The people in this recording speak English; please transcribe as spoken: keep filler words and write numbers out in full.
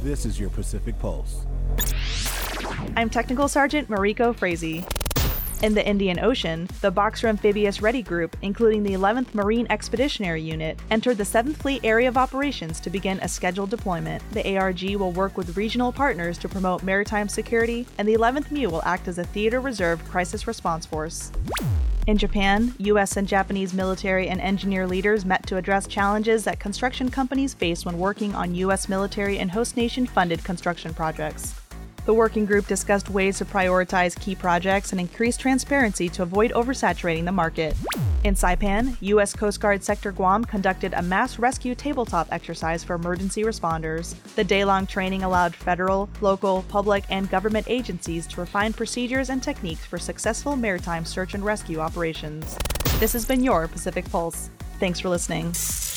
This is your Pacific Pulse. I'm Technical Sergeant Mariko Frazee. In the Indian Ocean, the Boxer Amphibious Ready Group, including the eleventh Marine Expeditionary Unit, entered the seventh Fleet Area of Operations to begin a scheduled deployment. The A R G will work with regional partners to promote maritime security, and the eleventh M U will act as a Theater Reserve Crisis Response Force. In Japan, U S and Japanese military and engineer leaders met to address challenges that construction companies face when working on U S military and host nation-funded construction projects. The working group discussed ways to prioritize key projects and increase transparency to avoid oversaturating the market. In Saipan, U S Coast Guard Sector Guam conducted a mass rescue tabletop exercise for emergency responders. The day-long training allowed federal, local, public, and government agencies to refine procedures and techniques for successful maritime search and rescue operations. This has been your Pacific Pulse. Thanks for listening.